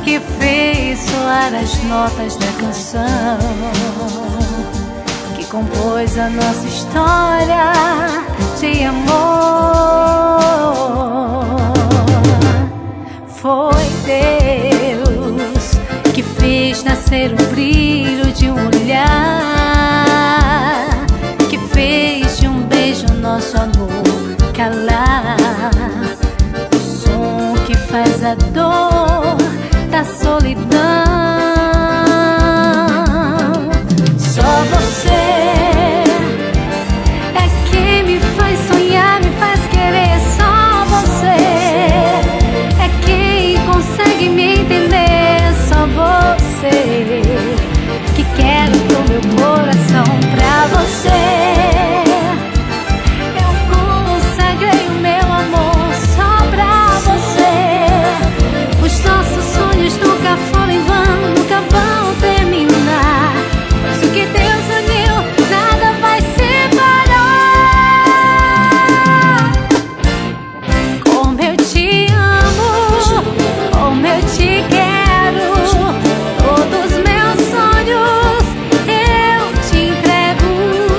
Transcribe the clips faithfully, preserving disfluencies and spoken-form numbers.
que fez soar as notas da canção, que compôs a nossa história de amor. Foi Deus que fez nascer o brilho de um olhar, que fez de um beijo nosso amor calar, o som que faz a dor da solidão. Só você é quem me faz sonhar, me faz querer. Só você é quem consegue me entender. Só você que quer o meu coração pra você. Eu consagrei o meu amor só pra você. Os nossos sonhos nunca foram em vão, nunca vão terminar. Mas o que Deus uniu, nada vai separar. Como eu te amo, como eu te quero, todos meus sonhos eu te entrego.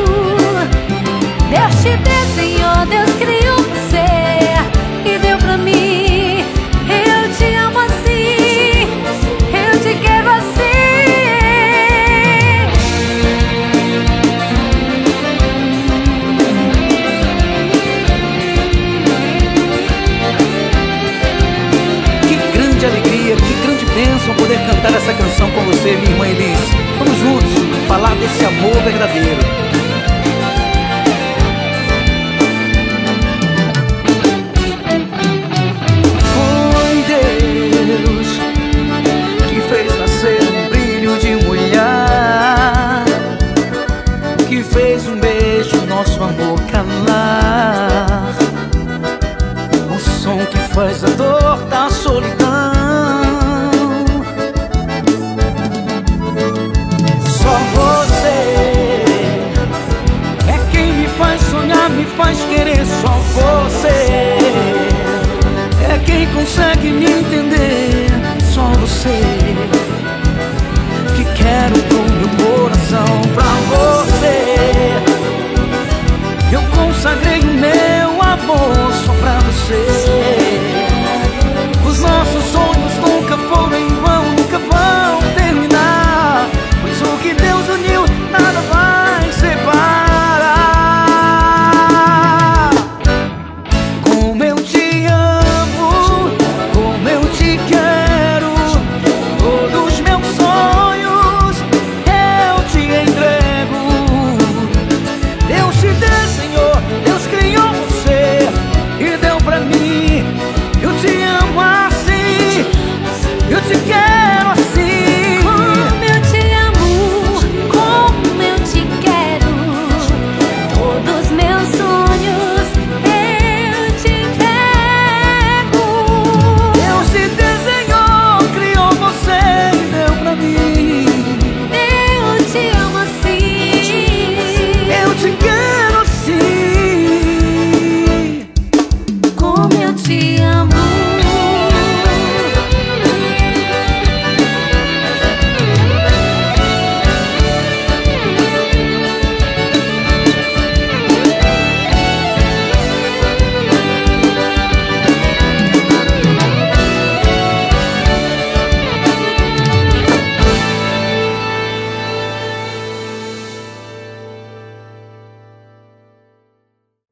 Deus te desenhou, Deus criou você e deu pra mim. Eu te amo assim, eu te quero assim. Que grande alegria, que grande bênção poder cantar essa canção com você, minha irmã Elis. Vamos juntos falar desse amor verdadeiro. Foi Deus que fez nascer um brilho de um olhar, que fez um beijo nosso amor calar, o som que faz a dor da solidão. Só você é quem me faz sonhar, me faz querer. Só você é quem consegue me entender. Só você